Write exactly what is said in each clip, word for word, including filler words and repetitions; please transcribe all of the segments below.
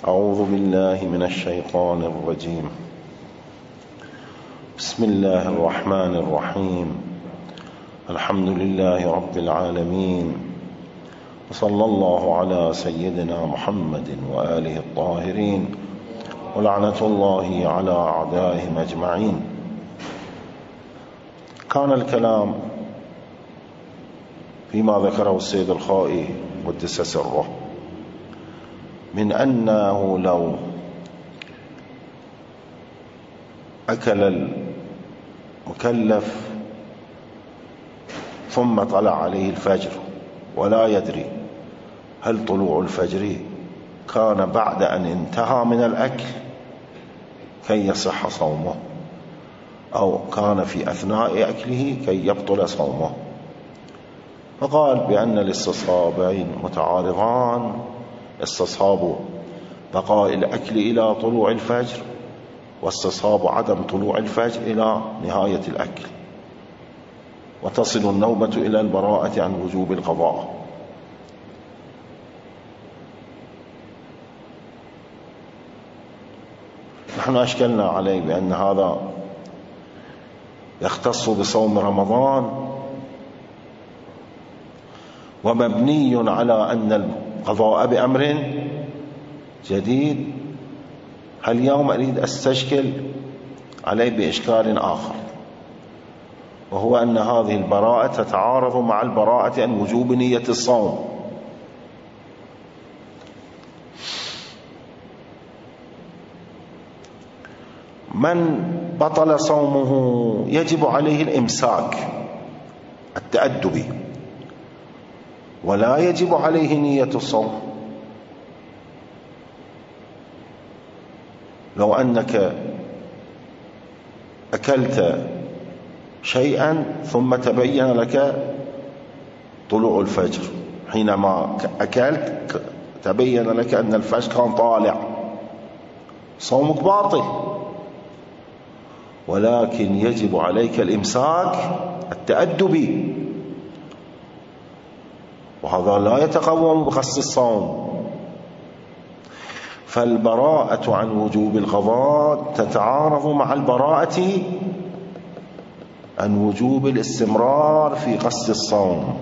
أعوذ بالله من الشيطان الرجيم. بسم الله الرحمن الرحيم. الحمد لله رب العالمين، وصلى الله على سيدنا محمد وآله الطاهرين، ولعنة الله على أعدائهم أجمعين. كان الكلام فيما ذكره السيد الخائي قدس سره من أنه لو أكل المكلف ثم طلع عليه الفجر ولا يدري هل طلوع الفجر كان بعد أن انتهى من الأكل كي يصح صومه، أو كان في أثناء أكله كي يبطل صومه. فقال بأن الاستصحابين متعارضان، استصحاب بقاء الأكل إلى طلوع الفجر، واستصحاب عدم طلوع الفجر إلى نهاية الأكل، وتصل النوبة إلى البراءة عن وجوب القضاء. نحن أشكلنا عليه بأن هذا يختص بصوم رمضان، ومبني على أن القضاء بأمر جديد. اليوم أريد أستشكل عليه بإشكال آخر، وهو أن هذه البراءة تتعارض مع البراءة عن وجوب نية الصوم. من بطل صومه يجب عليه الإمساك التأدبي، ولا يجب عليه نية الصوم. لو أنك أكلت شيئا ثم تبين لك طلوع الفجر، حينما أكلت تبين لك أن الفجر كان طالع، صومك باطل، ولكن يجب عليك الإمساك التأدبي، وهذا لا يتقوم بقصد الصوم. فالبراءة عن وجوب القضاء تتعارض مع البراءة عن وجوب الاستمرار في قصد الصوم.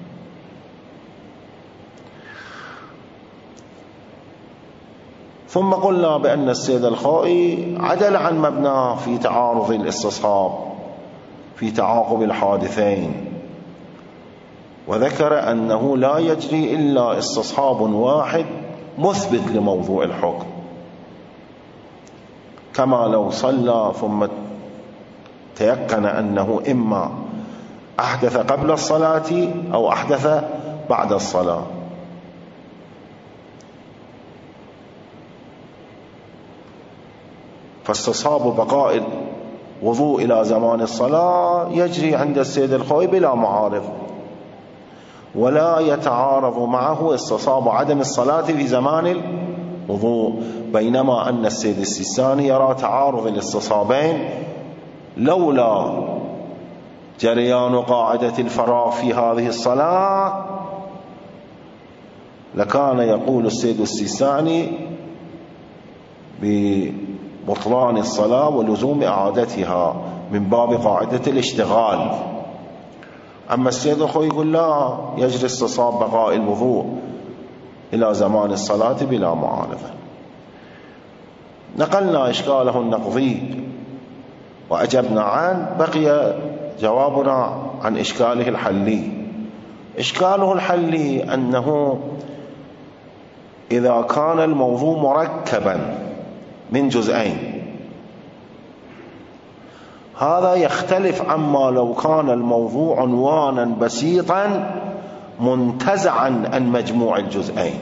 ثم قلنا بأن السيد الخائي عدل عن مبناه في تعارض الاستصحاب في تعاقب الحادثين، وذكر أنه لا يجري إلا استصحاب واحد مثبت لموضوع الحكم، كما لو صلى ثم تيقن أنه إما أحدث قبل الصلاة أو أحدث بعد الصلاة. فاستصحاب بقاء الوضوء إلى زمان الصلاة يجري عند السيد الخوي بلا معارض، ولا يتعارض معه استصحاب عدم الصلاة في زمان الوضوء، بينما أن السيد السيستاني يرى تعارض الاستصحابين لولا جريان قاعدة الفراغ في هذه الصلاة لكان يقول السيد السيستاني ببطلان الصلاة ولزوم إعادتها من باب قاعدة الاشتغال. أما السيد الخوي يقول لا، يجري استصحاب بقاء الوضوء إلى زمان الصلاة بلا معارضة. نقلنا إشكاله النقضي وأجبنا عنه، بقي جوابنا عن إشكاله الحلي. إشكاله الحلي أنه إذا كان الموضوع مركبا من جزئين، هذا يختلف عما لو كان الموضوع عنوانا بسيطا منتزعا عن مجموع الجزئين.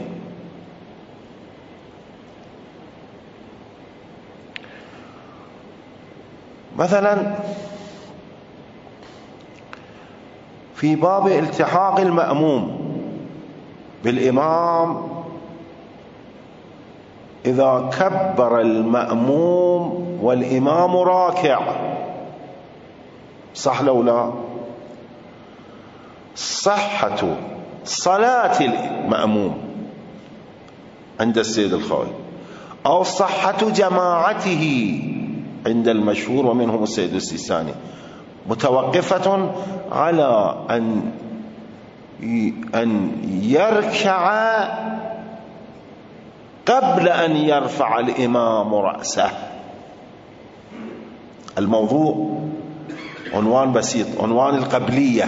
مثلا في باب التحاق المأموم بالإمام، إذا كبر المأموم والإمام راكع صح لو لا؟ صحة صلاة المأموم عند السيد الخوي أو صحة جماعته عند المشهور ومنهم السيد السيستاني، متوقفة على أن أن يركع قبل أن يرفع الإمام رأسه. الموضوع عنوان بسيط، عنوان القبلية،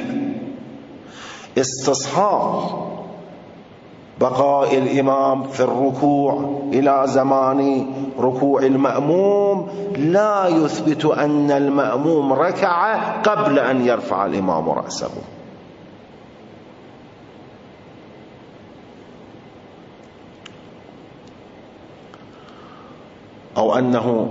استصحاب بقاء الإمام في الركوع إلى زمان ركوع المأموم لا يثبت أن المأموم ركع قبل أن يرفع الإمام رأسه. أو أنه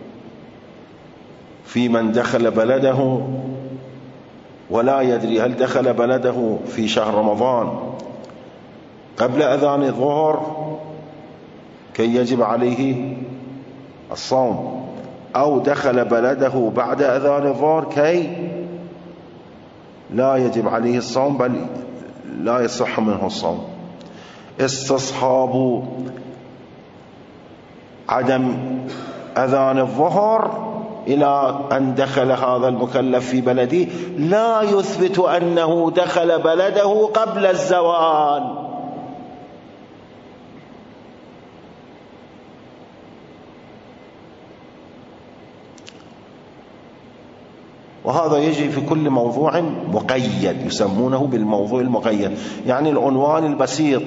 في من دخل بلده ولا يدري هل دخل بلده في شهر رمضان قبل أذان الظهر كي يجب عليه الصوم، أو دخل بلده بعد أذان الظهر كي لا يجب عليه الصوم بل لا يصح منه الصوم. استصحاب عدم أذان الظهر إلى أن دخل هذا المكلف في بلده لا يثبت أنه دخل بلده قبل الزوال. وهذا يجري في كل موضوع مقيد، يسمونه بالموضوع المقيد، يعني العنوان البسيط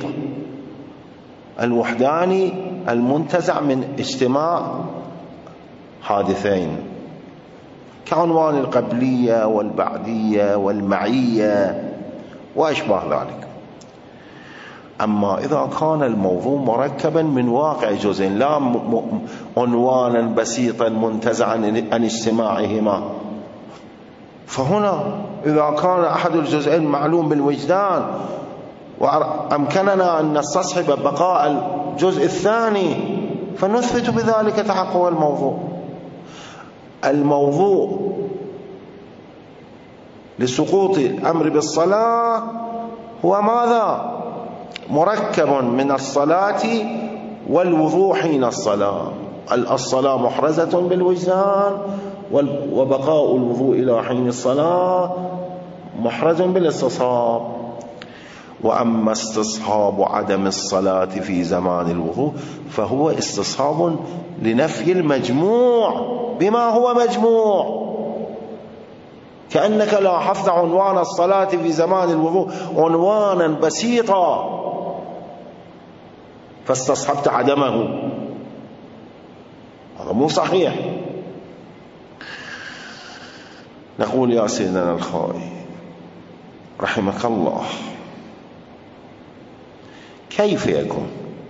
الوحداني المنتزع من اجتماع حادثين، كعنوان القبلية والبعدية والمعية وأشباه ذلك. أما إذا كان الموضوع مركبا من واقع جزئين لا عنوانا بسيطا منتزعا عن اجتماعهما، فهنا إذا كان أحد الجزئين معلوم بالوجدان وأمكننا أن نستصحب بقاء الجزء الثاني فنثبت بذلك تحقق الموضوع. الموضوع لسقوط الأمر بالصلاة هو ماذا؟ مركب من الصلاة والوضوء حين الصلاة. الصلاة محرزة بالوجدان، وبقاء الوضوء إلى حين الصلاة محرز بالاستصحاب. وأما استصحاب عدم الصلاة في زمان الوضوء فهو استصحاب لنفي المجموع بما هو مجموع. كأنك لاحظت عنوان الصلاة في زمان الوضوء عنوانا بسيطا فاستصحبت عدمه، هذا مو صحيح. نقول يا سيدنا الخائي رحمك الله، كيف يكون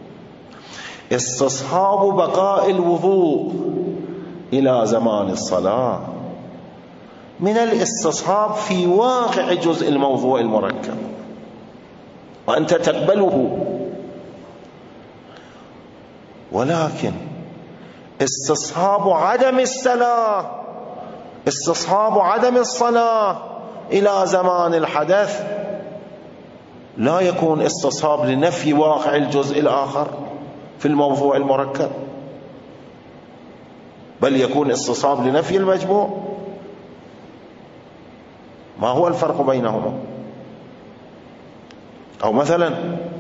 استصحاب بقاء الوضوء إلى زمان الصلاة من الاستصحاب في واقع جزء الموضوع المركب وأنت تقبله، ولكن استصحاب عدم الصلاة استصحاب عدم الصلاة إلى زمان الحدث لا يكون استصحاب لنفي واقع الجزء الآخر في الموضوع المركب، بل يكون استصحاب لنفي المجموع. ما هو الفرق بينهما؟ أو مثلا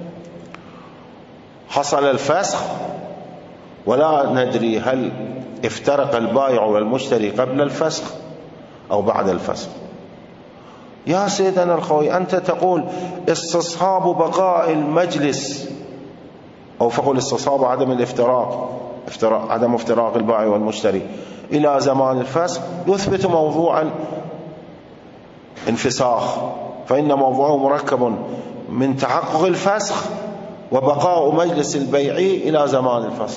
حصل الفسخ ولا ندري هل افترق البائع والمشتري قبل الفسخ أو بعد الفسخ. يا سيدنا الخوي أنت تقول استصحاب بقاء المجلس، أو فقل استصحاب عدم الافتراق افتراق عدم افتراق البائع والمشتري إلى زمان الفسخ يثبت موضوع الانفساخ، فإن موضوعه مركب من تحقق الفسخ وبقاء مجلس البيع إلى زمان الفسخ.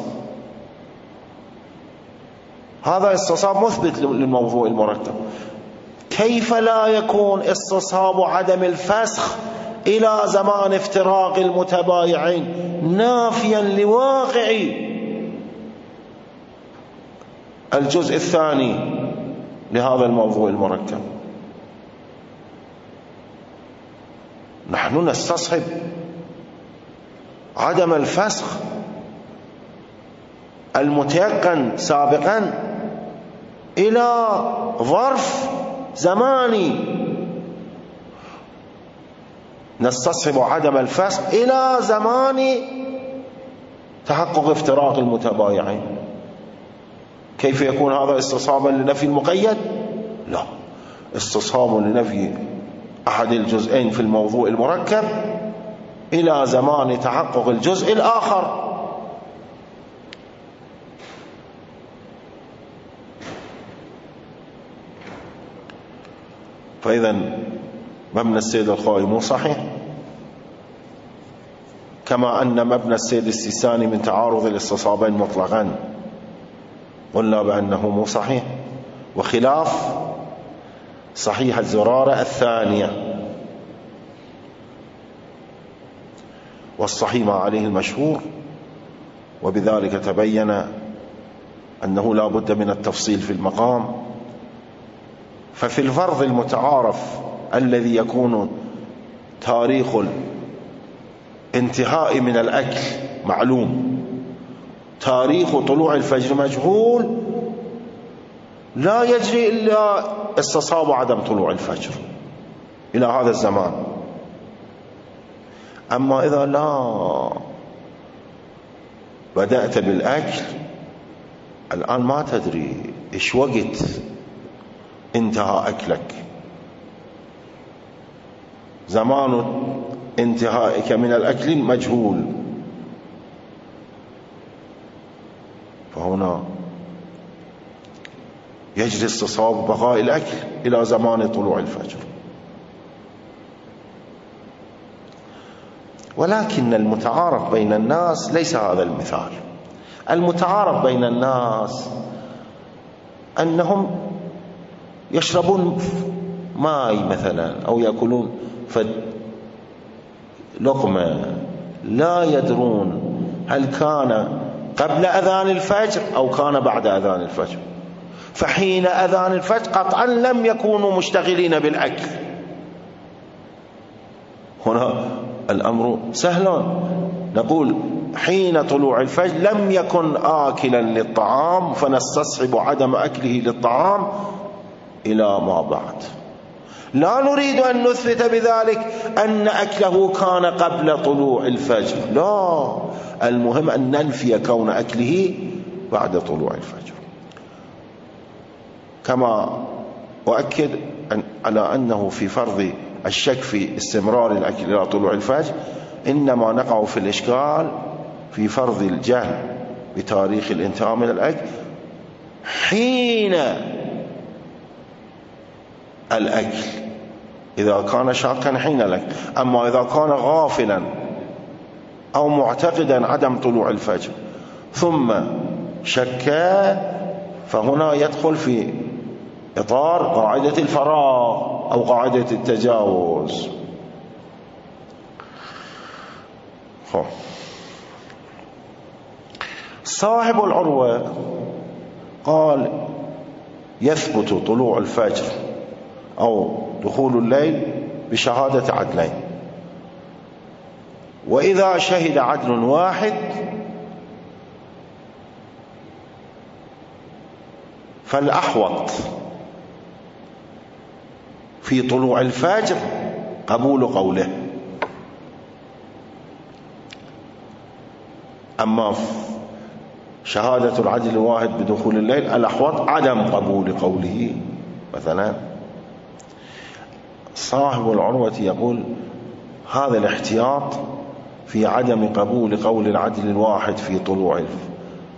هذا استصحاب مثبت للموضوع المركب. كيف لا يكون استصحاب عدم الفسخ إلى زمان افتراق المتبايعين نافيا لواقع الجزء الثاني لهذا الموضوع المركب؟ نحن نستصحب عدم الفسخ المتيقن سابقا إلى ظرف زماني نستصحب عدم الفسق إلى زمان تحقق افتراق المتبايعين. كيف يكون هذا استصحابا لنفي المقيد؟ لا، استصحاب لنفي أحد الجزئين في الموضوع المركب إلى زمان تحقق الجزء الآخر. فإذا مبنى السيد الخوئي مو صحيح، كما أن مبنى السيد السيستاني من تعارض الاستصحابين مطلقا قلنا بأنه مو صحيح، وخلاف صحيح الزرارة الثانية. والصحيح ما عليه المشهور، وبذلك تبين أنه لا بد من التفصيل في المقام. ففي الفرض المتعارف الذي يكون تاريخ الانتهاء من الأكل معلوم، تاريخ طلوع الفجر مجهول، لا يجري إلا استصحاب عدم طلوع الفجر إلى هذا الزمان. أما إذا لا بدأت بالأكل الآن ما تدري إيش وقت انتهى أكلك، زمان انتهائك من الأكل مجهول، فهنا يجري استصحاب بقاء الأكل إلى زمان طلوع الفجر. ولكن المتعارف بين الناس ليس هذا المثال. المتعارف بين الناس أنهم يشربون ماء مثلا أو يأكلون لقمة، لا يدرون هل كان قبل أذان الفجر أو كان بعد أذان الفجر، فحين أذان الفجر قطعا لم يكونوا مشتغلين بالأكل. هنا الأمر سهل، نقول حين طلوع الفجر لم يكن آكلا للطعام فنستصحب عدم أكله للطعام إلى ما بعد. لا نريد أن نثبت بذلك أن أكله كان قبل طلوع الفجر، لا، المهم أن ننفي كون أكله بعد طلوع الفجر. كما أؤكد أن على أنه في فرض الشك في استمرار الأكل إلى طلوع الفجر إنما نقع في الإشكال في فرض الجهل بتاريخ الانتهاء من الأكل حين الأكل، إذا كان شاكا حين الأكل. أما إذا كان غافلا أو معتقدا عدم طلوع الفجر ثم شك، فهنا يدخل في إطار قاعدة الفراغ أو قاعدة التجاوز. صاحب العروة قال يثبت طلوع الفجر أو دخول الليل بشهادة عدلين، وإذا شهد عدل واحد فالأحوط في طلوع الفجر قبول قوله، أما شهادة العدل الواحد بدخول الليل الأحوط عدم قبول قوله مثلا. صاحب العروة يقول هذا الاحتياط في عدم قبول قول العدل الواحد في طلوع الفجر،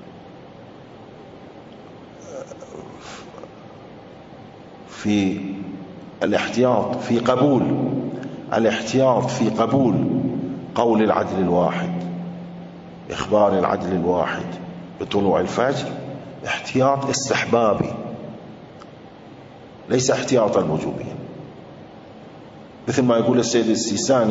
في الاحتياط في قبول الاحتياط في قبول قول العدل الواحد، إخبار العدل الواحد بطلوع الفجر احتياط استحبابي ليس احتياطا وجوبيا، مثل ما يقول السيد السيستاني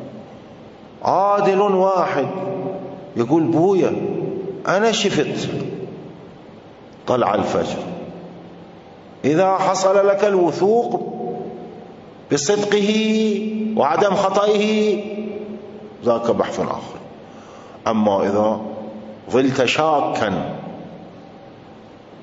عادل واحد يقول بويا أنا شفت طلع الفجر، إذا حصل لك الوثوق بصدقه وعدم خطئه ذاك بحث آخر. أما إذا ظلت شاكا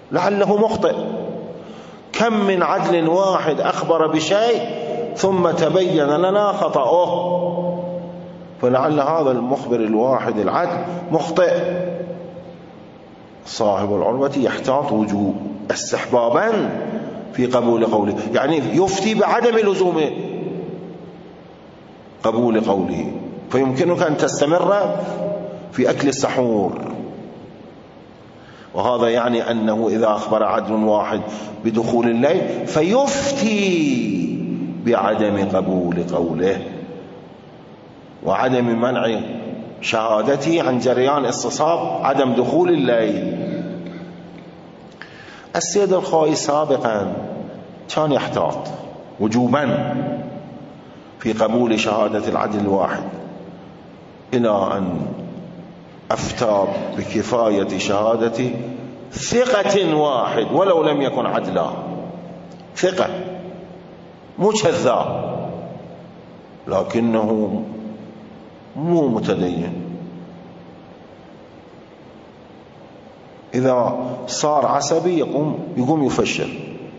لعله مخطئ. كم من عدل واحد أخبر بشيء ثم تبين لنا خطأه، فلعل هذا المخبر الواحد العدل مخطئ. صاحب العروة يحتاط وجوب استحبابا في قبول قوله، يعني يفتي بعدم لزوم قبول قوله، فيمكنك أن تستمر في أكل السحور. وهذا يعني أنه إذا أخبر عدل واحد بدخول الليل فيفتي بعدم قبول قوله وعدم منع شهادته عن جريان استصحاب عدم دخول الليل. السيد الخوئي سابقا كان يحتاط وجوبا في قبول شهادة العدل الواحد، إلى أن أفتى بكفاية شهادة ثقة واحد ولو لم يكن عدلا، ثقة مو كذاب لكنه مو متدين. إذا صار عصبي يقوم يقوم يفشل،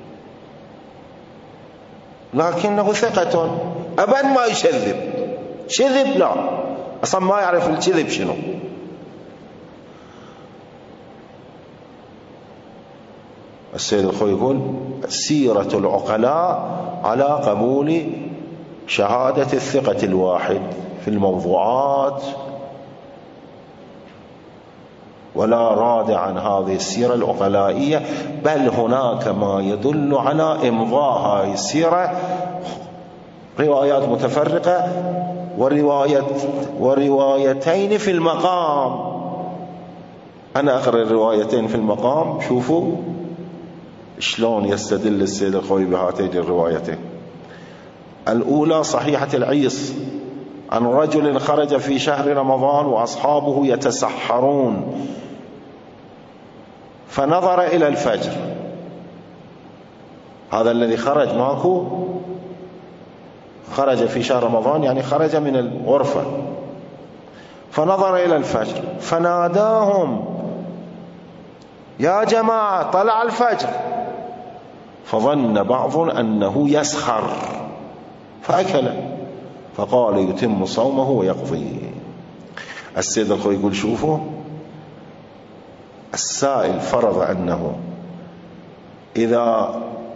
لكنه ثقة أبدا ما يشذب. شذب لا، أصلا ما يعرف الكذب شنو. السيد الخوئي يقول سيرة العقلاء على قبول شهادة الثقة الواحد في الموضوعات، ولا راد عن هذه السيرة العقلائية، بل هناك ما يدل على إمضاء هذه السيرة، روايات متفرقة ورواية وروايتين في المقام. أنا أقرأ الروايتين في المقام، شوفوا شلون يستدل السيد الخوئي بهاتين الروايتين. الأولى صحيحة العيص عن رجل خرج في شهر رمضان وأصحابه يتسحرون فنظر إلى الفجر. هذا الذي خرج ماكو، خرج في شهر رمضان يعني خرج من الغرفة، فنظر إلى الفجر فناداهم يا جماعة طلع الفجر، فظن بعض أنه يسخر فأكل، فقال يتم صومه ويقضي. السيد الخوئي يقول شوفوا، السائل فرض أنه إذا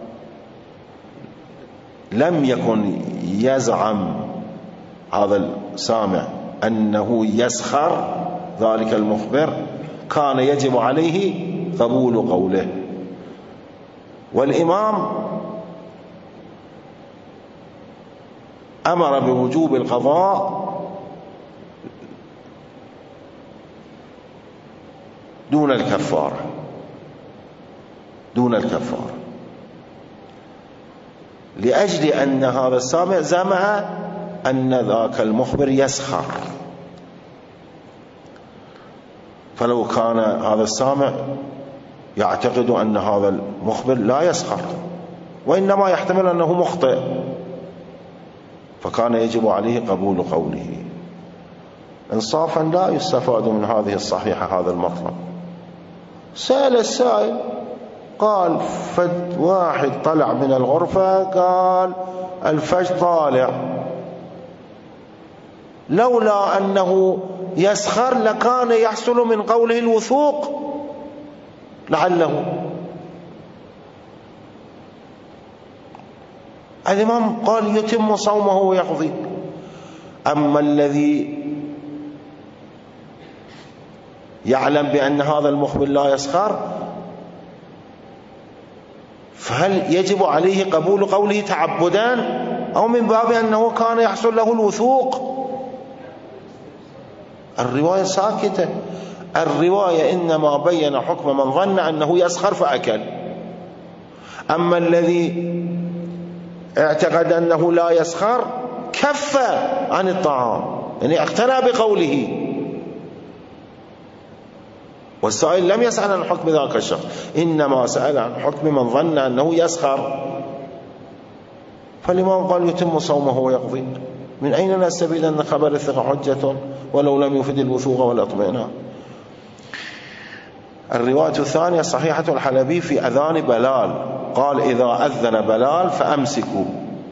لم يكن يزعم هذا السامع أنه يسخر ذلك المخبر كان يجب عليه قبول قوله. والإمام أمر بوجوب القضاء دون الكفارة، دون الكفارة، لأجل أن هذا السامع زعم أن ذاك المخبر يسخر. فلو كان هذا السامع يعتقد أن هذا المخبر لا يسخر وإنما يحتمل أنه مخطئ، فكان يجب عليه قبول قوله. انصافا لا يستفاد من هذه الصحيحة هذا المطلب. سأل السائل قال فد واحد طلع من الغرفة قال الفجر طالع، لولا أنه يسخر لكان يحصل من قوله الوثوق لعله. الإمام قال يتم صومه ويقضي. أما الذي يعلم بأن هذا المخبر لا يسخر فهل يجب عليه قبول قوله تعبدا أو من باب أنه كان يحصل له الوثوق؟ الرواية ساكتة. الرواية إنما بين حكم من ظن أنه يسخر فأكل. أما الذي اعتقد أنه لا يسخر كف عن الطعام، يعني اقتنع بقوله. والسائل لم يسأل عن حكم ذاك الشخص، إنما سأل عن حكم من ظن أنه يسخر. فالإمام قال يتم صومه ويقضي. من أين نستفيد أن خبر الثقة حجة ولو لم يفد الوثوق والاطمئنان؟ الرواية الثانية صحيحة الحلبي في أذان بلال، قال إذا أذن بلال فأمسكوا.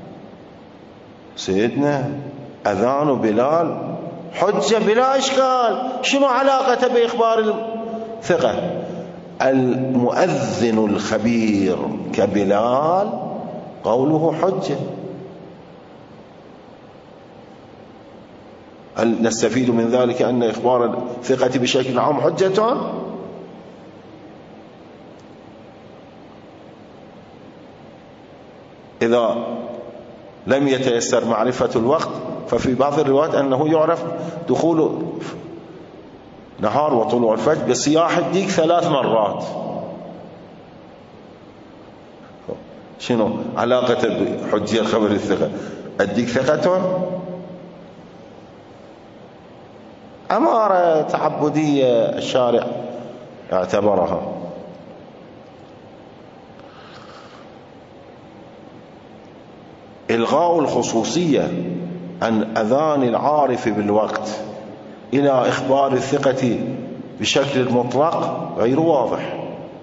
سيدنا أذان بلال حجة بلا إشكال، شنو علاقة بإخبار الثقة؟ المؤذن الخبير كبلال قوله حجة. هل نستفيد من ذلك أن إخبار الثقة بشكل عام حجة؟ إذا لم يتيسر معرفة الوقت ففي بعض الروايات أنه يعرف دخول نهار وطلوع الفجر بصياح الديك ثلاث مرات. شنو علاقة بحجية خبر الثقة؟ الديك ثقة؟ أمارة تعبدية الشارع اعتبرها. إلغاء الخصوصية عن أذان العارف بالوقت إلى إخبار الثقة بشكل مطلق غير واضح.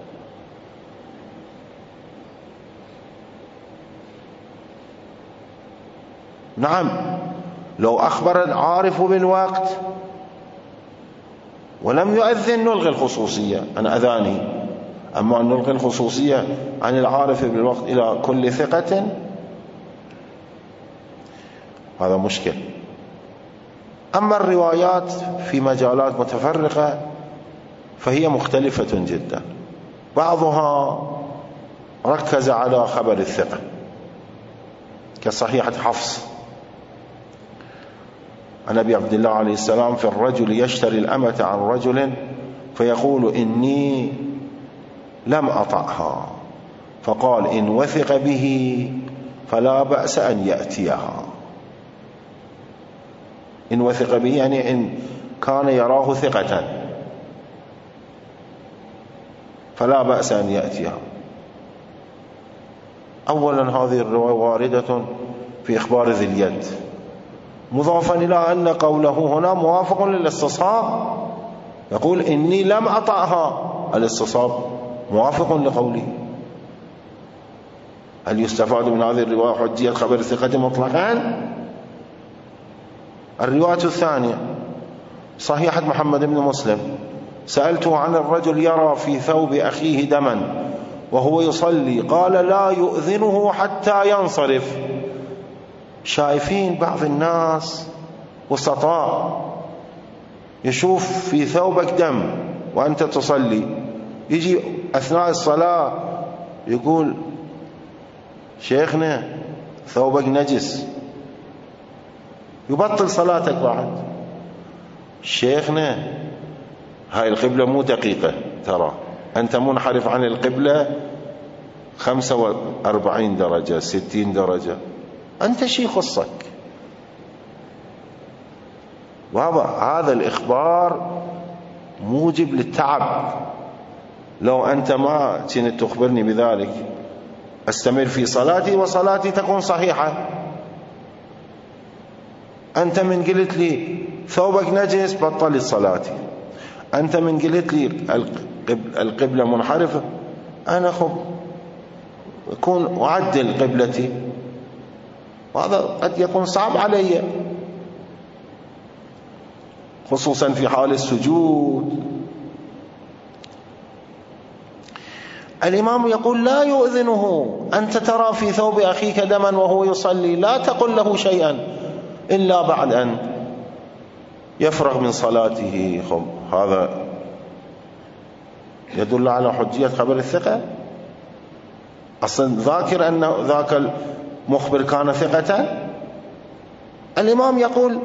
نعم، لو أخبر العارف بالوقت ولم يؤذن نلغي الخصوصية عن أذانه، أما أن نلغي الخصوصية عن العارف بالوقت إلى كل ثقة هذا مشكل. أما الروايات في مجالات متفرقة فهي مختلفة جدا. بعضها ركز على خبر الثقة كصحيحة حفص عن أبي عبد الله عليه السلام في الرجل يشتري الأمة عن رجل فيقول إني لم أطعها، فقال إن وثق به فلا بأس أن يأتيها. إن وثق به يعني إن كان يراه ثقة فلا بأس أن يأتيها. أولا هذه الرواية واردة في إخبار ذي اليد، مضافا إلى أن قوله هنا موافق للاستصحاب، يقول إني لم أطعها، الاستصحاب موافق لقوله. هل يستفاد من هذه الرواية حجية خبر الثقة مطلقا؟ الرواية الثانية صحيحة محمد بن مسلم، سألته عن الرجل يرى في ثوب أخيه دما وهو يصلي، قال لا يؤذنه حتى ينصرف. شايفين بعض الناس وسطاء يشوف في ثوبك دم وأنت تصلي، يجي أثناء الصلاة يقول شيخنا ثوبك نجس، يبطل صلاتك بعد. شيخنا هاي القبلة مو دقيقة، ترى أنت منحرف عن القبلة خمسة وأربعين درجة ستين درجة، أنت شي خصك. بابا هذا الإخبار موجب للتعب. لو أنت ما كنت تخبرني بذلك أستمر في صلاتي وصلاتي تكون صحيحة. أنت من قلت لي ثوبك نجس بطلت صلاتي، أنت من قلت لي القبلة منحرفة، أنا خب أكون أعدل قبلتي، وهذا قد يكون صعب علي خصوصا في حال السجود. الإمام يقول لا يؤذنه، أنت ترى في ثوب أخيك دما وهو يصلي لا تقل له شيئا إلا بعد أن يفرغ من صلاته. خب هذا يدل على حجية خبر الثقة. أصلا ذاكر أن ذاك المخبر كان ثقة. الإمام يقول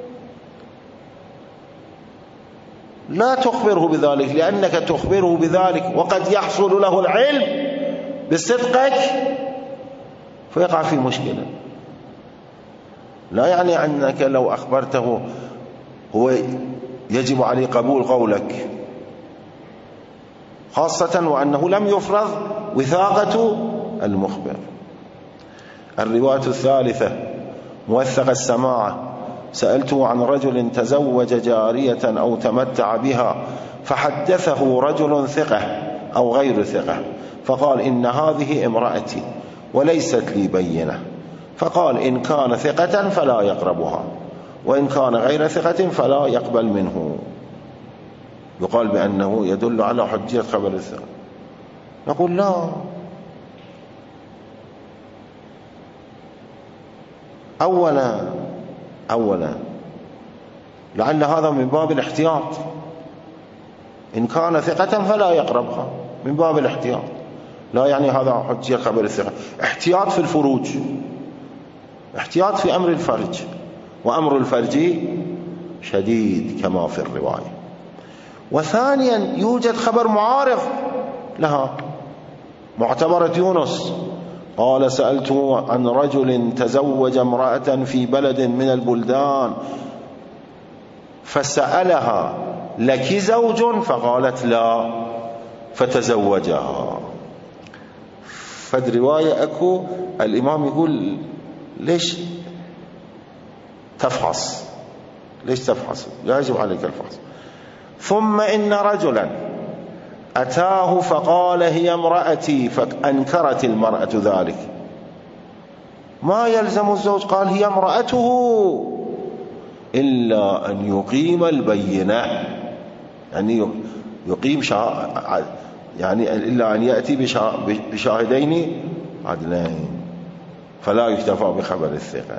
لا تخبره بذلك، لأنك تخبره بذلك وقد يحصل له العلم بصدقك فيقع في مشكلة. لا يعني أنك لو أخبرته هو يجب عليه قبول قولك، خاصة وأنه لم يفرض وثاقة المخبر. الرواية الثالثة موثق السماعة، سألته عن رجل تزوج جارية أو تمتع بها فحدثه رجل ثقة أو غير ثقة فقال إن هذه امرأتي وليست لي بينة، فقال إن كان ثقة فلا يقربها، وإن كان غير ثقة فلا يقبل منه. يقال بأنه يدل على حجية خبر الثقة. نقول لا، أولا أولا لعل هذا من باب الاحتياط، إن كان ثقة فلا يقربها من باب الاحتياط، لا يعني هذا حجية خبر الثقة. احتياط في الفروج، احتياط في أمر الفرج، وأمر الفرج شديد كما في الرواية. وثانيا يوجد خبر معارض لها، معتبرة يونس قال سألته عن رجل تزوج امرأة في بلد من البلدان فسألها لك زوج فقالت لا فتزوجها. فد رواية أكو الإمام يقول ليش تفحص، ليش تفحص، لا يجب عليك الفحص. ثم إن رجلا أتاه فقال هي امرأتي فأنكرت المرأة ذلك، ما يلزم الزوج قال هي امرأته إلا أن يقيم البينة، يعني يقيم شا... يعني إلا أن يأتي بشا... بشاهدين عدلين، فلا يكتفى بخبر الثقة.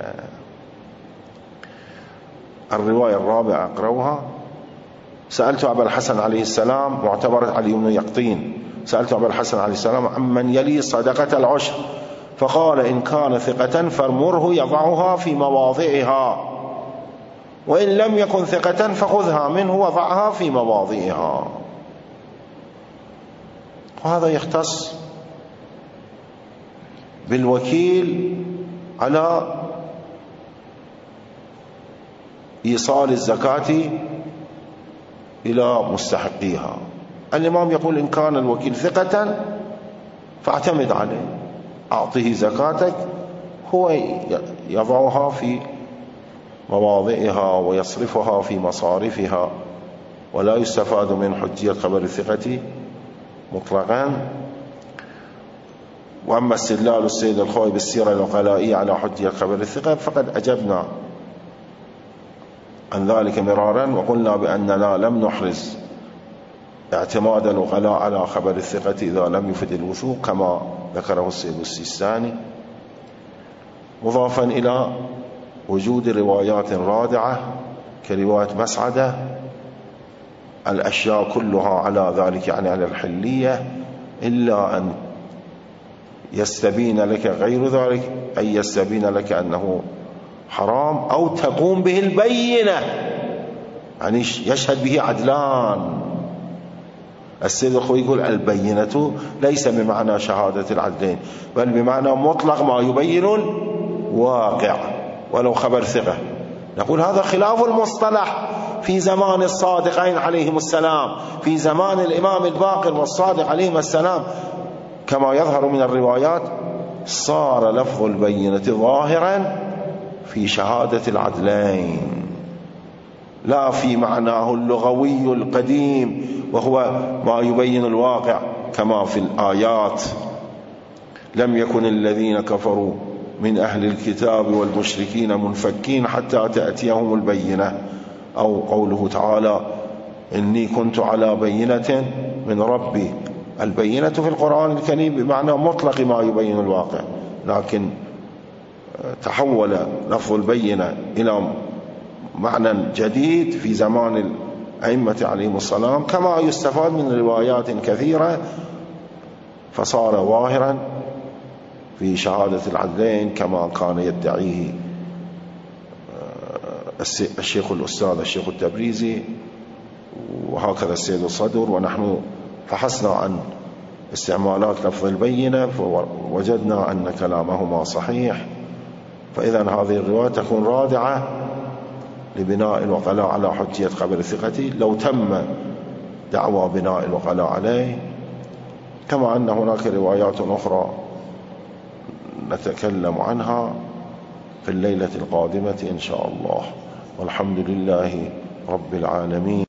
الرواية الرابعة أقرأها. سألت أبا الحسن عليه السلام، معتبرة علي بن يقطين، سألت أبا الحسن عليه السلام عمن يلي صدقة العشر فقال إن كان ثقة فمره يضعها في مواضعها، وإن لم يكن ثقة فخذها منه وضعها في مواضعها. وهذا يختص بالوكيل على إيصال الزكاة إلى مستحقيها. الإمام يقول إن كان الوكيل ثقة فاعتمد عليه، أعطيه زكاتك، هو يضعها في مواضعها ويصرفها في مصارفها، ولا يستفاد من حجية خبر الثقة مطلقا. وأما استدلال السيد الخوي بالسيرة العقلائية على حجية خبر الثقة فقد أجبنا عن ذلك مرارا، وقلنا بأننا لم نحرز اعتماد العقلاء على خبر الثقة إذا لم يفد الوثوق كما ذكره السيد السيستاني، مضافا إلى وجود روايات رادعة كرواية مسعدة الأشياء كلها على ذلك، يعني على الحلية، إلا أن يستبين لك غير ذلك، أي يستبين لك أنه حرام أو تقوم به البينة، يعني يشهد به عدلان. السيد الخوي يقول البينة ليس بمعنى شهادة العدلين، بل بمعنى مطلق ما يبين الواقع ولو خبر ثقة. نقول هذا خلاف المصطلح في زمان الصادقين عليهم السلام، في زمان الإمام الباقر والصادق عليهم السلام كما يظهر من الروايات صار لفظ البينة ظاهرا في شهادة العدلين، لا في معناه اللغوي القديم وهو ما يبين الواقع كما في الآيات لم يكن الذين كفروا من أهل الكتاب والمشركين منفكين حتى تأتيهم البينة، أو قوله تعالى إني كنت على بينة من ربي. البينة في القرآن الكريم بمعنى مطلق ما يبين الواقع، لكن تحول لفظ البينة إلى معنى جديد في زمان الأئمة عليهم السلام كما يستفاد من روايات كثيرة، فصار ظاهرا في شهادة العدلين كما كان يدعيه الشيخ الأستاذ الشيخ التبريزي، وهكذا السيد الصدر. ونحن فحصنا عن استعمالات لفظ البينة فوجدنا أن كلامهما صحيح، فإذا هذه الرواية تكون رادعة لبناء الوقلاء على حجية خبر الثقة لو تم دعوى بناء الوقلاء عليه، كما أن هناك روايات أخرى نتكلم عنها في الليلة القادمة إن شاء الله. والحمد لله رب العالمين.